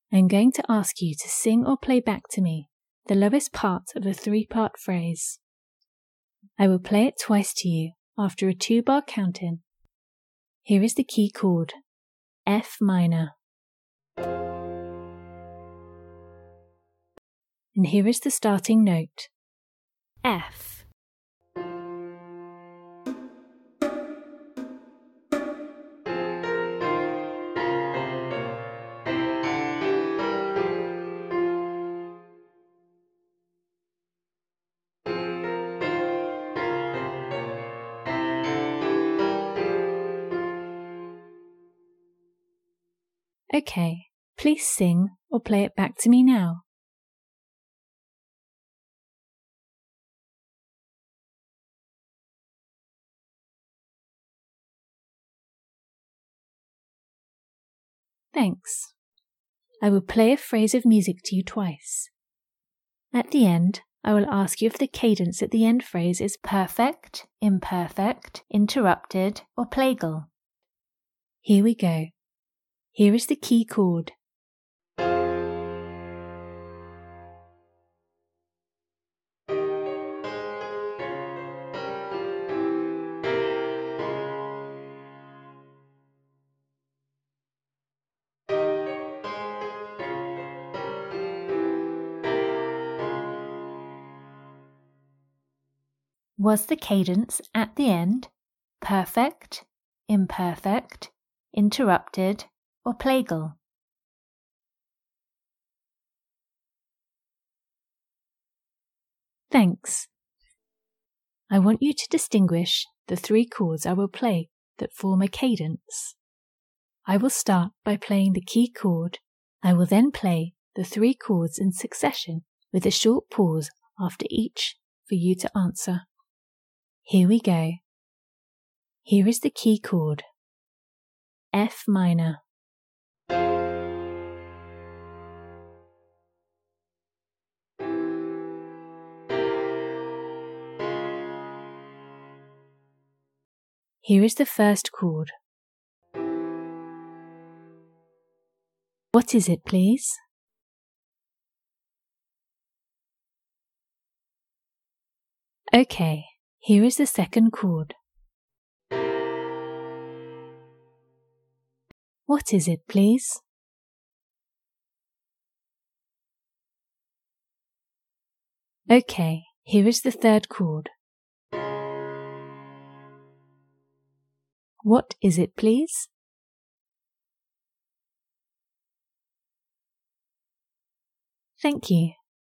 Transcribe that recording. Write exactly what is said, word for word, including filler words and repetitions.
I'm going to ask you to sing or play back to me the lowest part of a three-part phrase. I will play it twice to you after a two-bar count-in. Here is the key chord, F minor. And here is the starting note, F. Okay, please sing or play it back to me now. Thanks. I will play a phrase of music to you twice. At the end, I will ask you if the cadence at the end phrase is perfect, imperfect, interrupted, or plagal. Here we go. Here is the key chord. Was the cadence at the end perfect, imperfect, interrupted, or plagal? Thanks. I want you to distinguish the three chords I will play that form a cadence. I will start by playing the key chord. I will then play the three chords in succession with a short pause after each for you to answer. Here we go. Here is the key chord, F minor. Here is the first chord. What is it, please? Okay, here is the second chord. What is it, please? Okay, here is the third chord. What is it, please? Thank you.